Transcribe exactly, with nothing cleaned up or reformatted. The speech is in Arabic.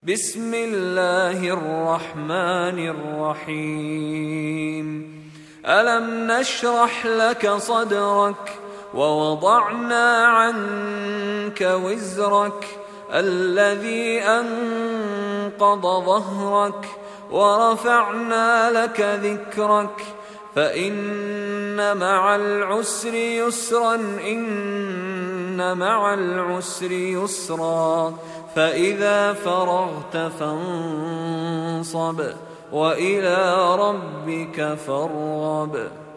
بسم الله الرحمن الرحيم. ألم نشرح لك صدرك ووضعنا عنك وزرك الذي أنقض ظهرك ورفعنا لك ذكرك فإن مع العسر يسرا إن مع العسر يسرا فإذا فرغت فانصب وإلى ربك فارغب.